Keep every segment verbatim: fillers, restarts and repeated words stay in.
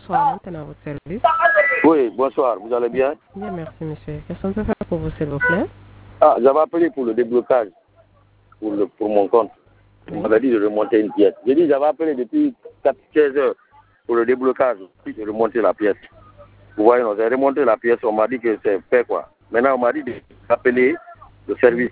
bonsoir, maintenant à votre service. Oui, bonsoir, vous allez bien? Bien, merci monsieur. Qu'est-ce qu'on peut faire pour vous, s'il vous plaît? Ah, j'avais appelé pour le déblocage, pour, le, pour mon compte. On m'avait dit de remonter une pièce. J'ai dit, j'avais appelé depuis quinze heures pour le déblocage, puis de remonter la pièce. Vous voyez, non, j'ai remonté la pièce, on m'a dit que c'est fait quoi. Maintenant, on m'a dit d'appeler le service,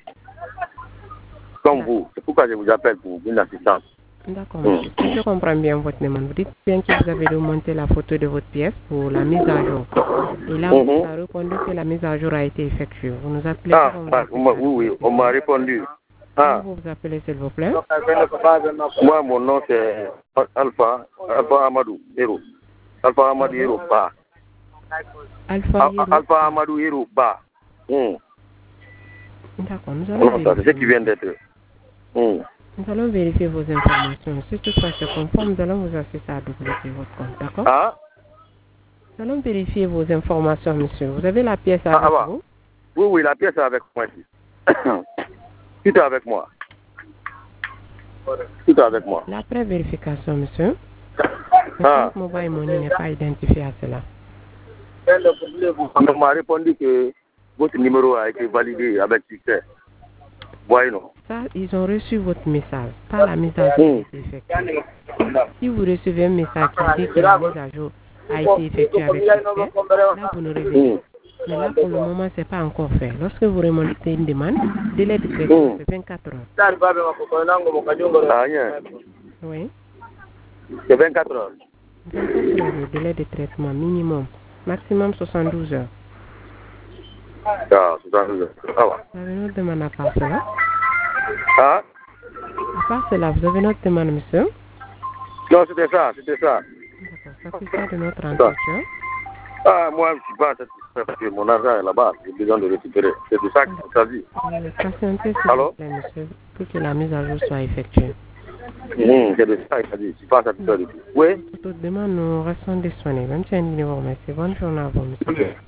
comme vous. C'est pourquoi je vous appelle pour une assistance. D'accord, monsieur. Si je comprends bien votre demande, vous dites bien que vous avez remonté la photo de votre pièce pour la mise à jour. Et là, Mm-hmm. vous avez répondu que la mise à jour a été effectuée. Vous nous appelez Ah, pour ah oui, oui, on m'a répondu. Ah. Comment vous vous appelez, s'il vous plaît? Moi, mon nom, c'est Alpha, Alpha Amadou Hero. Alpha Amadou Hero Ba. Alpha Hero. Alpha Amadou Hero Ba. Mm. D'accord, nous allons Non, ça, c'est ce qui vient d'être. Mm. Nous allons vérifier vos informations. Si toutefois c'est conforme, nous allons vous assister à débloquer votre compte, d'accord? Ah? Nous allons vérifier vos informations, monsieur. Vous avez la pièce avec ah, ah, vous? Oui, oui, la pièce est avec moi ici. Tout est avec moi. Tout est avec moi. L'après vérification, monsieur, ah. le mobile money n'est pas identifié à cela. On m'a répondu que votre numéro a été validé avec succès. Voyez, non? Ça, ils ont reçu votre message, pas la mise à jour qui a été effectuée. Si vous recevez un message qui dit que la mise à jour a été effectuée avec succès, là, vous nous réveillez. Mais là, pour le moment, ce n'est pas encore fait. Lorsque vous remontez une demande, délai de traitement, c'est vingt-quatre heures. Ah, rien. Oui. C'est vingt-quatre heures. vingt-quatre heures le délai de traitement minimum. Maximum soixante-douze heures. Ah, soixante-douze heures. Ah, ouais. Vous avez une autre demande à part cela? Ah? À part cela, vous avez une autre demande, monsieur? Non, c'était ça, c'était ça. D'accord, ça fait ça de notre entretien. Ah, moi, je ne suis pas satisfait parce que mon argent est là-bas. J'ai besoin de récupérer. C'est de ça qu'il s'agit. Euh, patientez, s'il vous plaît, monsieur, pour que la mise à jour soit effectuée. Mmh, c'est de ça qu'il s'agit. Je ne suis pas satisfait du tout. Oui? Pour toute demande, nous restons disponibles. Même si un numéro, merci. Bonne journée à vous, monsieur.